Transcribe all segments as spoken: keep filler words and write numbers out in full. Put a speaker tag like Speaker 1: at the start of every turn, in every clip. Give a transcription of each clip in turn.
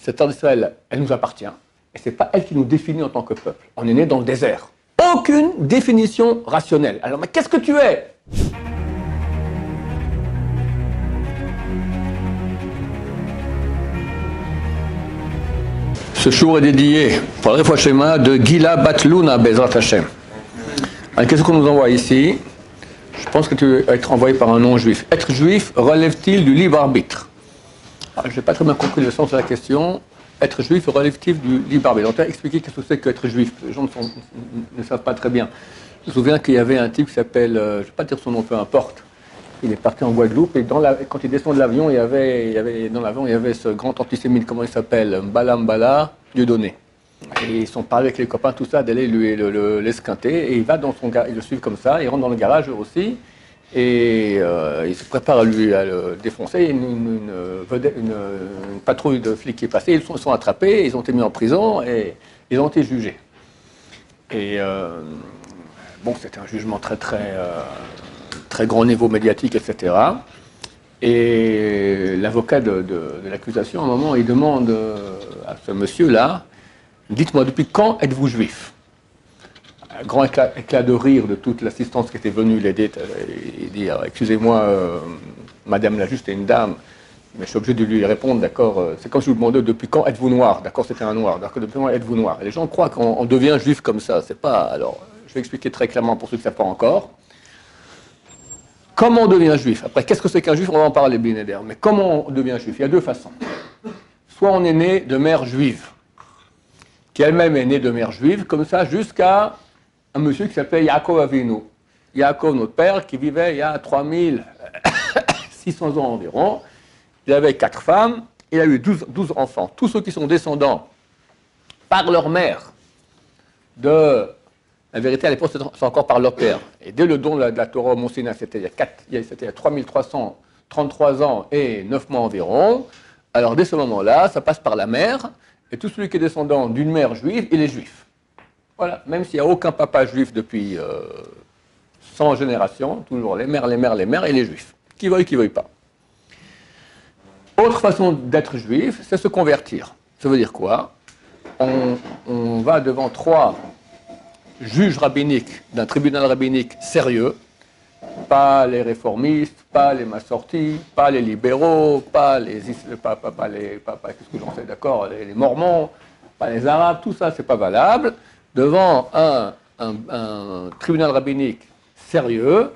Speaker 1: Cette terre d'Israël, elle nous appartient, et ce n'est pas elle qui nous définit en tant que peuple. On est né dans le désert. Aucune définition rationnelle. Alors, mais qu'est-ce que tu es? Ce jour est dédié pour le Refoua Shema de Gila Bat-Luna Bezrat Hashem. Qu'est-ce qu'on nous envoie ici? Je pense que tu vas être envoyé par un non-juif. Être juif relève-t-il du libre arbitre? Je n'ai pas très bien compris le sens de la question. Être juif relève-t-il du libre arbitre? On t'a expliqué qu'est-ce que c'est qu'être juif. Les gens ne, sont, ne savent pas très bien. Je me souviens qu'il y avait un type qui s'appelle, euh, je ne vais pas dire son nom, peu importe. Il est parti en Guadeloupe et dans la, quand il descend de l'avion, il y avait, il y avait, dans l'avion, il y avait ce grand antisémite, comment il s'appelle, Mbala Mbala Dieudonné. Et ils sont parlés avec les copains, tout ça, d'aller lui le, le, l'esquinter. Et il va dans son garage, ils le suivent comme ça, il rentre dans le garage eux aussi. Et euh, il se prépare à lui à le défoncer. Une, une, une, une, une patrouille de flics est passée, ils sont, sont attrapés, ils ont été mis en prison et ils ont été jugés. Et euh, bon, c'était un jugement très très euh, très grand niveau médiatique, et cetera. Et l'avocat de, de, de l'accusation, à un moment, il demande à ce monsieur-là, dites-moi, depuis quand êtes-vous juif? Un grand éclat, éclat de rire de toute l'assistance qui était venue l'aider. Il dit, excusez-moi, euh, madame la juste est une dame, mais je suis obligé de lui répondre, d'accord, euh, c'est comme si je vous demandais, depuis quand êtes-vous noir? D'accord, c'était un noir, d'accord, depuis quand êtes-vous noir? Et les gens croient qu'on devient juif comme ça, c'est pas... Alors, je vais expliquer très clairement pour ceux qui ne savent pas encore. Comment on devient juif? Après, qu'est-ce que c'est qu'un juif? On va en parler, Binéder. Mais comment on devient juif? Il y a deux façons. Soit on est né de mère juive, qui elle-même est née de mère juive, comme ça, jusqu'à un monsieur qui s'appelle Yaakov Avinu. Yaakov, notre père, qui vivait il y a trois mille six cents ans environ. Il avait quatre femmes, il a eu douze, douze enfants. Tous ceux qui sont descendants par leur mère de... La vérité, à l'époque, c'est encore par leur père. Et dès le don de la, de la Torah au Mont Sinaï, c'était il y a trois mille trois cent trente-trois ans et neuf mois environ. Alors, dès ce moment-là, ça passe par la mère. Et tout celui qui est descendant d'une mère juive, il est juif. Voilà. Même s'il n'y a aucun papa juif depuis euh, cent générations, toujours les mères, les mères, les mères, il est juif. Qui veuille, qui veuille pas. Autre façon d'être juif, c'est se convertir. Ça veut dire quoi? on, on va devant trois juges rabbiniques d'un tribunal rabbinique sérieux, pas les réformistes, pas les massortis, pas les libéraux, pas les, pas, pas, pas les, pas, pas, qu'est-ce que j'en sais, d'accord, les, les mormons, pas les arabes, tout ça, c'est pas valable. Devant un, un, un tribunal rabbinique sérieux,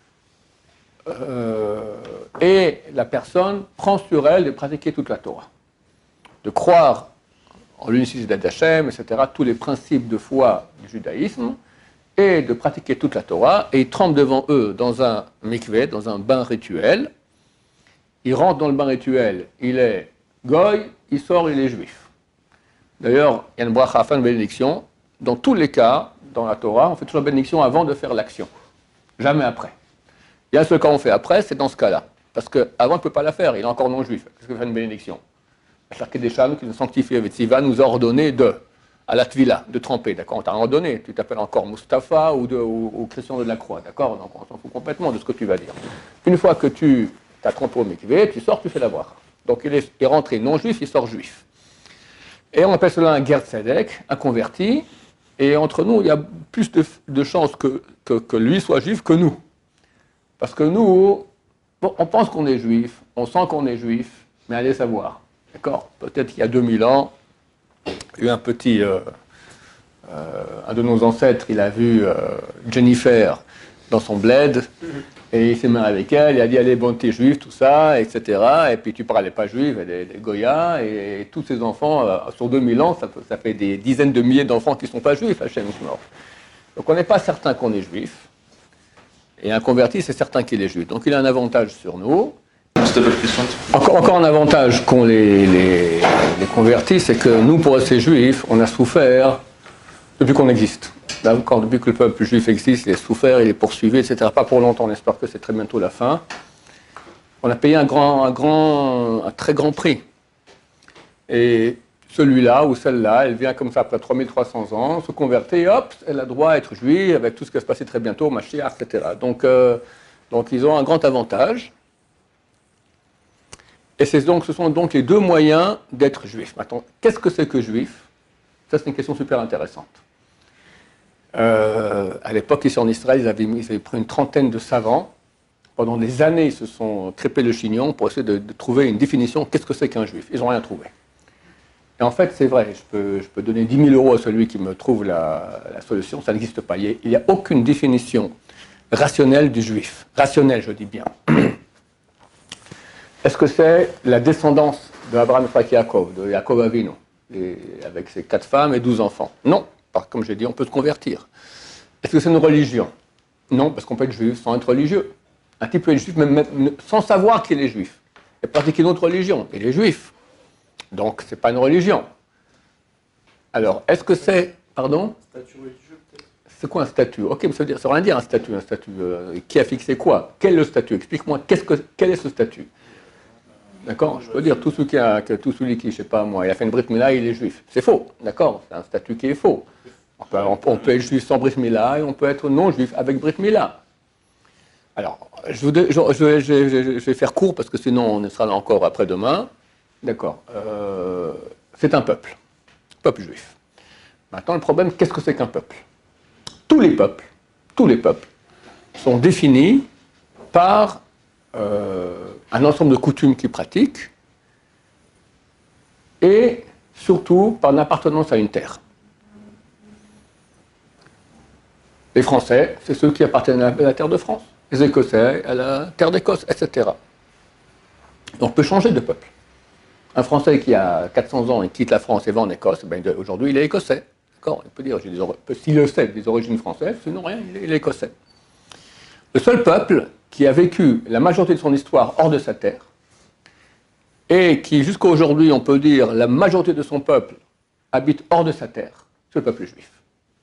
Speaker 1: euh, et la personne prend sur elle de pratiquer toute la Torah, de croire en l'unicité d'Hachem, et cetera, tous les principes de foi du judaïsme, et de pratiquer toute la Torah, et il trempe devant eux dans un mikveh, dans un bain rituel. Il rentre dans le bain rituel, il est goy, il sort, il est juif. D'ailleurs, il y a une bracha, fin de bénédiction. Dans tous les cas, dans la Torah, on fait toujours la bénédiction avant de faire l'action, jamais après. Il y a ce qu'on fait après, c'est dans ce cas-là. Parce qu'avant, il ne peut pas la faire, il est encore non juif. Qu'est-ce que fait une bénédiction? Charké des Chams, qui nous sanctifie avec Siva, nous a ordonné de, à la Tvila, de tremper, d'accord? On t'a ordonné, tu t'appelles encore Mustapha ou, de, ou, ou Christian de la Croix, d'accord? Donc on s'en fout complètement de ce que tu vas dire. Une fois que tu as trempé au mikvé, tu sors, tu fais la bracha. Donc il est, est rentré non juif, il sort juif. Et on appelle cela un ger tzedek, un converti, et entre nous, il y a plus de, de chances que, que, que lui soit juif que nous. Parce que nous, bon, on pense qu'on est juif, on sent qu'on est juif, mais allez savoir. D'accord? Peut-être qu'il y a deux mille ans, il y a eu un petit, euh, euh, un de nos ancêtres, il a vu euh, Jennifer dans son bled, et il s'est mis avec elle, il a dit, allez, bon, t'es juif, tout ça, et cetera. Et puis tu parlais pas juif, elle est, elle est Goya, et, et tous ces enfants, euh, sur deux mille ans, ça, ça fait des dizaines de milliers d'enfants qui ne sont pas juifs, Hachem Yishmor. Donc on n'est pas certain qu'on est juif, et un converti, c'est certain qu'il est juif. Donc il a un avantage sur nous. Encore, encore un avantage qu'ont les, les, les convertis, c'est que nous, pour ces juifs, on a souffert depuis qu'on existe. D'accord, depuis que le peuple juif existe, il a souffert, il est poursuivi, et cetera. Pas pour longtemps, on espère que c'est très bientôt la fin. On a payé un, grand, un, grand, un très grand prix. Et celui-là ou celle-là, elle vient comme ça après trois mille trois cents ans, se convertit, et hop, elle a droit à être juive avec tout ce qui va se passer très bientôt, Mashiach, et cetera. Donc, euh, donc ils ont un grand avantage. Et donc, ce sont donc les deux moyens d'être juif. Maintenant, qu'est-ce que c'est que juif? Ça, c'est une question super intéressante. Euh, à l'époque, ici en Israël, ils avaient, mis, ils avaient pris une trentaine de savants. Pendant des années, ils se sont crêpés le chignon pour essayer de, de trouver une définition. Qu'est-ce que c'est qu'un juif? Ils n'ont rien trouvé. Et en fait, c'est vrai, je peux, je peux donner dix mille euros à celui qui me trouve la, la solution. Ça n'existe pas. Il n'y a aucune définition rationnelle du juif. Rationnelle, je dis bien. Est-ce que c'est la descendance de Abraham, Yitzhak et Yaakov, de Yaakov Avinu, et avec ses quatre femmes et douze enfants? Non, parce que comme j'ai dit, on peut se convertir. Est-ce que c'est une religion? Non, parce qu'on peut être juif sans être religieux. Un type peut être juif même, même sans savoir qu'il est juif. Il pratique une autre religion, il est juif. Donc, ce n'est pas une religion. Alors, est-ce que c'est... Pardon?
Speaker 2: Statut religieux, peut-être.
Speaker 1: C'est quoi un statut? Ok, mais ça veut dire, ça veut rien dire un statut. Un statut euh, qui a fixé quoi? Quel est le statut? Explique-moi, qu'est-ce que, quel est ce statut? D'accord? Je peux dire, tout celui qui, a, que, tout celui qui, je sais pas moi, il a fait une brit mila, il est juif. C'est faux, d'accord? C'est un statut qui est faux. On peut, on, on peut être juif sans brit mila et on peut être non juif avec brit mila. Alors, je, je, je, je, je, je vais faire court parce que sinon on sera là encore après-demain. D'accord. Euh, c'est un peuple. Peuple juif. Maintenant, le problème, qu'est-ce que c'est qu'un peuple? Tous les peuples, tous les peuples sont définis par euh, un ensemble de coutumes qu'ils pratiquent et surtout par l'appartenance à une terre. Les Français, c'est ceux qui appartiennent à la terre de France. Les Écossais, à la terre d'Écosse, et cetera. On peut changer de peuple. Un Français qui a quatre cents ans et quitte la France et va en Écosse, ben aujourd'hui il est écossais. D'accord? Il peut dire, s'il le sait, des origines françaises, sinon rien, il est, il est écossais. Le seul peuple qui a vécu la majorité de son histoire hors de sa terre, et qui jusqu'à aujourd'hui, on peut dire, la majorité de son peuple habite hors de sa terre, c'est le peuple juif.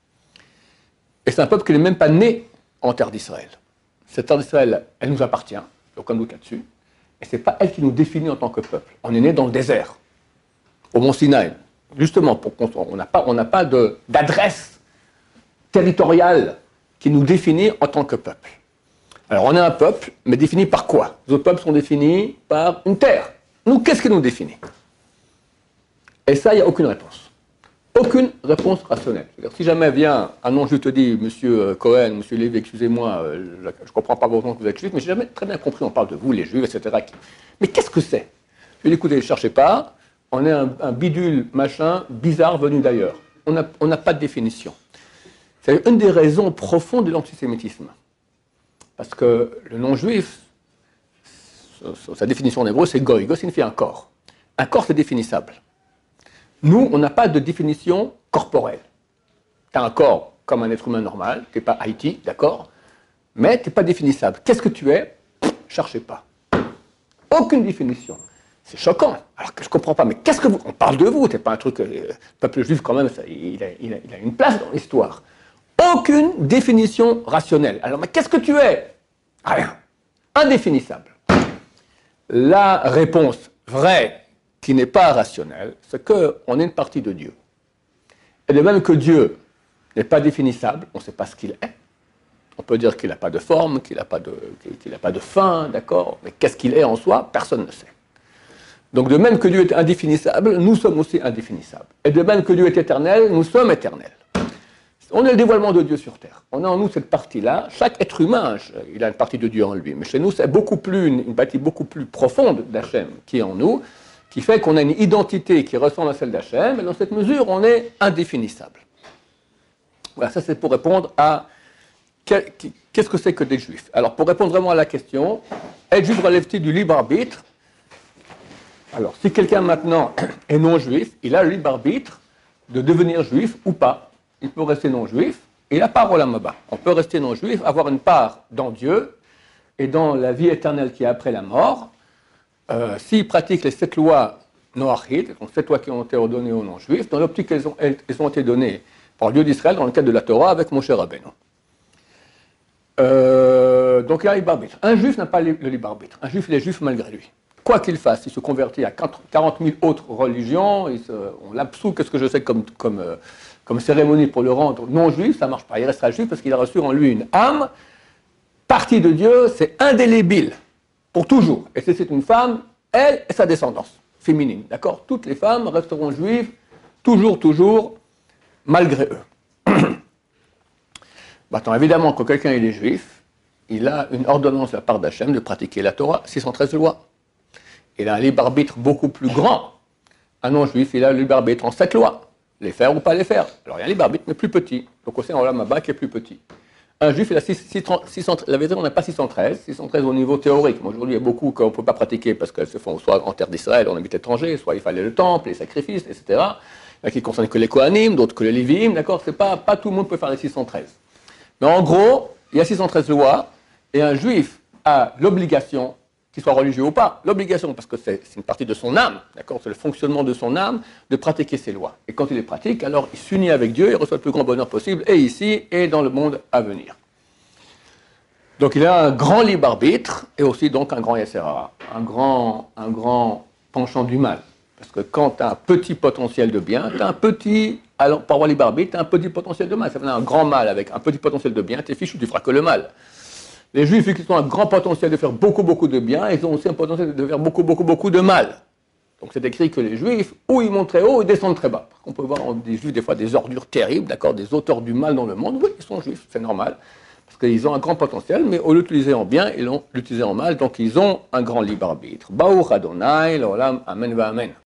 Speaker 1: Et c'est un peuple qui n'est même pas né en terre d'Israël. Cette terre d'Israël, elle nous appartient, il n'y a aucun doute là-dessus, et ce n'est pas elle qui nous définit en tant que peuple. On est né dans le désert, au Mont Sinaï, justement, pour qu'on on n'a pas, on n'a pas de, d'adresse territoriale qui nous définit en tant que peuple. Alors on est un peuple, mais défini par quoi? Les autres peuples sont définis par une terre. Nous, qu'est-ce qui nous définit? Et ça, il n'y a aucune réponse. Aucune réponse rationnelle. C'est-à-dire, si jamais vient un nom, je te dis, monsieur Cohen, monsieur Lévy, excusez-moi, je ne comprends pas pourtant que vous êtes juif, mais je n'ai jamais très bien compris, on parle de vous, les juifs, et cetera. Mais qu'est-ce que c'est? Je vais écoutez, ne cherchez pas, on est un, un bidule, machin, bizarre venu d'ailleurs. On n'a on n'a pas de définition. C'est une des raisons profondes de l'antisémitisme. Parce que le nom juif, sa définition en hébreu, c'est goy. Goy signifie un corps. Un corps, c'est définissable. Nous, on n'a pas de définition corporelle. Tu as un corps comme un être humain normal, tu n'es pas Haïti, d'accord, mais tu n'es pas définissable. Qu'est-ce que tu es? Cherchez pas. Aucune définition. C'est choquant. Alors que je ne comprends pas, mais qu'est-ce que vous... On parle de vous, tu n'es pas un truc... Le peuple juif, quand même, ça, il, a, il, a, il a une place dans l'histoire. Aucune définition rationnelle. Alors, mais qu'est-ce que tu es? Rien. Indéfinissable. La réponse vraie, qui n'est pas rationnelle, c'est qu'on est une partie de Dieu. Et de même que Dieu n'est pas définissable, on ne sait pas ce qu'il est. On peut dire qu'il n'a pas de forme, qu'il n'a pas de, qu'il n'a pas de fin, d'accord, mais qu'est-ce qu'il est en soi, personne ne sait. Donc de même que Dieu est indéfinissable, nous sommes aussi indéfinissables. Et de même que Dieu est éternel, nous sommes éternels. On est le dévoilement de Dieu sur terre. On a en nous cette partie-là. Chaque être humain, il a une partie de Dieu en lui. Mais chez nous, c'est beaucoup plus, une, une partie beaucoup plus profonde d'Hachem qui est en nous, qui fait qu'on a une identité qui ressemble à celle d'Hachem, et dans cette mesure, on est indéfinissable. Voilà, ça c'est pour répondre à qu'est-ce que c'est que des juifs. Alors, pour répondre vraiment à la question, être juif relève-t-il du libre arbitre? Alors, si quelqu'un maintenant est non-juif, il a le libre arbitre de devenir juif ou pas. Il peut rester non-juif, et il a part au Lamaba. On peut rester non-juif, avoir une part dans Dieu, et dans la vie éternelle qui est après la mort. Euh, S'ils pratiquent les sept lois noachides, donc sept lois qui ont été ordonnées aux non-juifs, dans l'optique qu'elles ont, elles, elles ont été données par le Dieu d'Israël dans le cadre de la Torah avec Moshe Rabbeinu. Euh, donc il y a le libre arbitre. Un juif n'a pas le libre arbitre. Un juif, il est juif malgré lui. Quoi qu'il fasse, il se convertit à quarante mille autres religions, il se, on l'absout, qu'est-ce que je sais comme, comme, euh, comme cérémonie pour le rendre non-juif, ça ne marche pas. Il restera juif parce qu'il a reçu en lui une âme, partie de Dieu, c'est indélébile, pour toujours. Et si c'est une femme, elle et sa descendance féminine, d'accord? Toutes les femmes resteront juives, toujours, toujours, malgré eux. Maintenant, évidemment, quand quelqu'un il est juif, il a une ordonnance de la part d'Hachem de pratiquer la Torah, six cent treize lois. Il a un libre arbitre beaucoup plus grand. Un non-juif, il a le libre arbitre en sept lois, les faire ou pas les faire. Alors il y a un libre arbitre, mais plus petit. Donc aussi, on a ma bac qui est plus petit. Un juif, il a six cent treize, la vérité, on n'a pas six cent treize, six cent treize au niveau théorique. Aujourd'hui, il y a beaucoup qu'on ne peut pas pratiquer parce qu'elles se font soit en terre d'Israël, on habite étranger, soit il fallait le temple, les sacrifices, et cetera. Il y en a qui ne concernent que les Kohanim, d'autres que les Lévi'im, d'accord? C'est pas, pas tout le monde peut faire les six cent treize. Mais en gros, il y a six cent treize lois, et un juif a l'obligation, qu'il soit religieux ou pas, l'obligation, parce que c'est une partie de son âme, d'accord, c'est le fonctionnement de son âme, de pratiquer ces lois. Et quand il les pratique, alors il s'unit avec Dieu, il reçoit le plus grand bonheur possible, et ici, et dans le monde à venir. Donc il a un grand libre arbitre, et aussi donc un grand Yetzirah, un grand, un grand penchant du mal. Parce que quand tu as un petit potentiel de bien, tu as un petit, alors pour avoir libre arbitre, tu as un petit potentiel de mal. Ça fait un grand mal avec un petit potentiel de bien, tu es fichu, tu feras que le mal. Les juifs, vu qu'ils ont un grand potentiel de faire beaucoup, beaucoup de bien, ils ont aussi un potentiel de faire beaucoup, beaucoup, beaucoup de mal. Donc c'est écrit que les juifs, ou ils montent très haut, ou ils descendent très bas. On peut voir des juifs, des fois, des ordures terribles, d'accord, des auteurs du mal dans le monde. Oui, ils sont juifs, c'est normal. Parce qu'ils ont un grand potentiel, mais au lieu de l'utiliser en bien, ils l'ont utilisé en mal, donc ils ont un grand libre arbitre. Baruch Adonai, l'olam, amen va amen.